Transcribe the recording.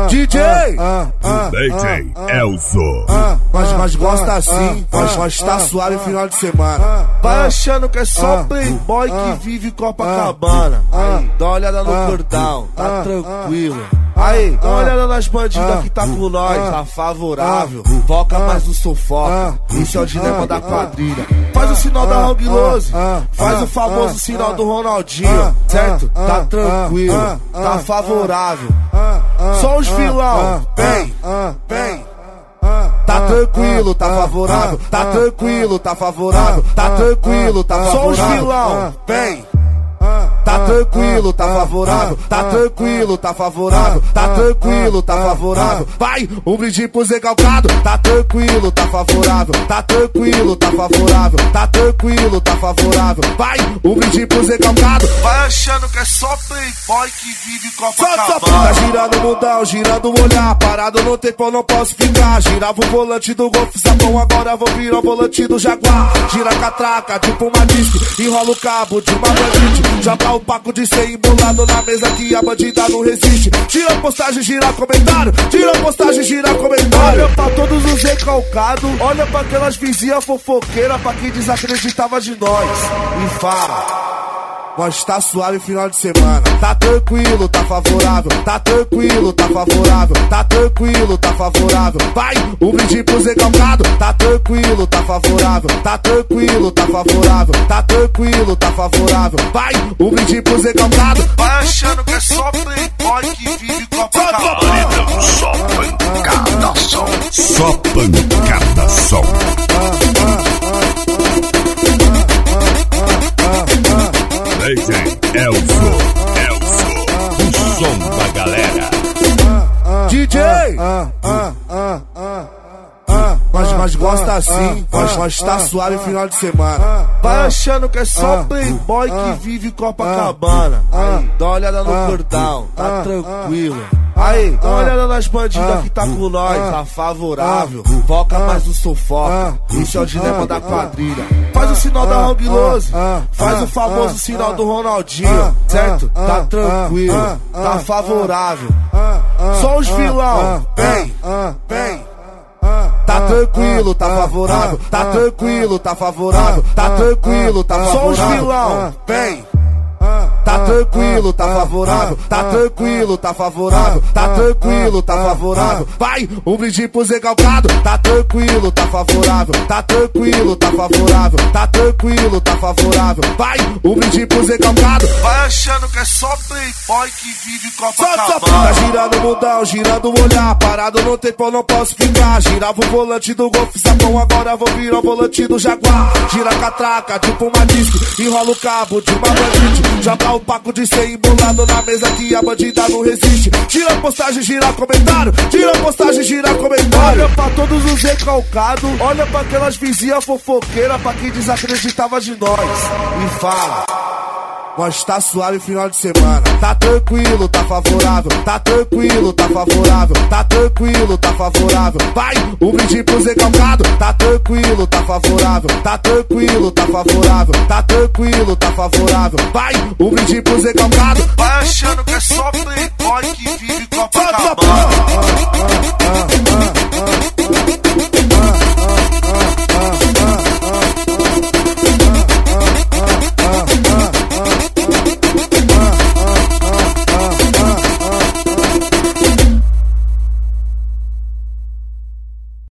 DJ Elzo. Mas gosta assim, mas tá suave final de semana. Vai achando que é só playboy que vive Copacabana. Aí, dá uma olhada no cordão, tá tranquilo. Aí, dá uma olhada nas bandidas que tá com nós, tá favorável. Foca mais no sufoco, esse é o dilema da quadrilha. Faz o sinal da Hong Lose, faz o famoso sinal do Ronaldinho, certo? Tá tranquilo, tá favorável. Só os vilão, vem. Tá tranquilo, tá favorável. Tá tranquilo, tá favorável. Tá tranquilo, tá favorável. Só os vilão, vem. Tá tranquilo, tá favorável. Tá tranquilo, tá favorável. Tá tranquilo, tá favorável. Vai, um brinde pro Zé Calcado. Tá tranquilo, tá favorável. Tá tranquilo, tá favorável. Tá tranquilo, tá favorável. Vai, um brinde pro Zé Calcado. Vai achando que é só playboy que vive Copacabana. Tá girando o mundão, girando o olhar. Parado no tempo eu não posso ficar. Girava o volante do Golf Sapão, agora vou virar o volante do Jaguar. Gira a catraca, tipo uma disco. Enrola o cabo de uma bandite. Joga o paco de 100 embolado na mesa que a bandida não resiste. Tira a postagem, gira comentário. Tira a postagem, gira comentário. Olha pra todos os recalcados. Olha pra aquelas vizinhas fofoqueiras. Pra quem desacreditava de nós. E fala: mas tá suave final de semana. Tá tranquilo, tá favorável. Tá tranquilo, tá favorável. Tá tranquilo, tá favorável. Vai, um brinde pro Zé Calcado. Tá tranquilo, tá favorável. Tá tranquilo, tá favorável. Tá tranquilo, tá favorável. Vai, um brinde pro Zé Calcado. Vai achando que é só playboy que vive Copacabana. Só pancada só. Só pancada só. Elzo, o som da galera. DJ mas gosta assim, mas tá suave final de semana. Vai achando que é só playboy que vive Copacabana. Aí, dá uma olhada no cordão, tá tranquilo. Aí, dá uma olhada nas bandidas que tá com nós, tá favorável. Foca mais no sufoco, esse é o dilema da quadrilha. Faz o sinal da Hong Lose, faz o famoso sinal do Ronaldinho, certo? Tá tranquilo, tá favorável. Só os vilão, vem. Tá tranquilo, tá favorável. Tá tranquilo, tá favorável. Tá tranquilo, tá favorável. Só os vilão, vem. Tá tranquilo, tá favorável. Tá tranquilo, tá favorável. Tá tranquilo, tá favorável. Vai, um brinde pro Zé Calcado. Tá tranquilo, tá favorável. Tá tranquilo, tá favorável. Tá tranquilo, tá favorável. Vai, um brinde pro Zé Calcado. Vai achando que é só playboy que vive Copacabana. Tá girando o mundão, girando o olhar. Parado no tempo eu não posso ficar. Girava o volante do Golf Sapão, agora vou virar o volante do Jaguar. Gira a catraca, tipo uma disco. Enrola o cabo de uma bandite. Joga o paco de 100 embolado na mesa que a bandida não resiste. Tira a postagem, gira comentário. Tira a postagem, gira comentário. Olha pra todos os recalcados. Olha pra aquelas vizinhas fofoqueiras. Pra quem desacreditava de nós. E fala: mas tá suave final de semana. Tá tranquilo, tá favorável. Tá tranquilo, tá favorável. Tá tranquilo, tá favorável. Vai, um brinde pro Zé Calcado. Tá tranquilo, tá favorável. Tá tranquilo, tá favorável. Tá tranquilo, tá favorável. Vai, um brinde pro Zé Calcado. Vai achando que é só playboy que vive Copacabana.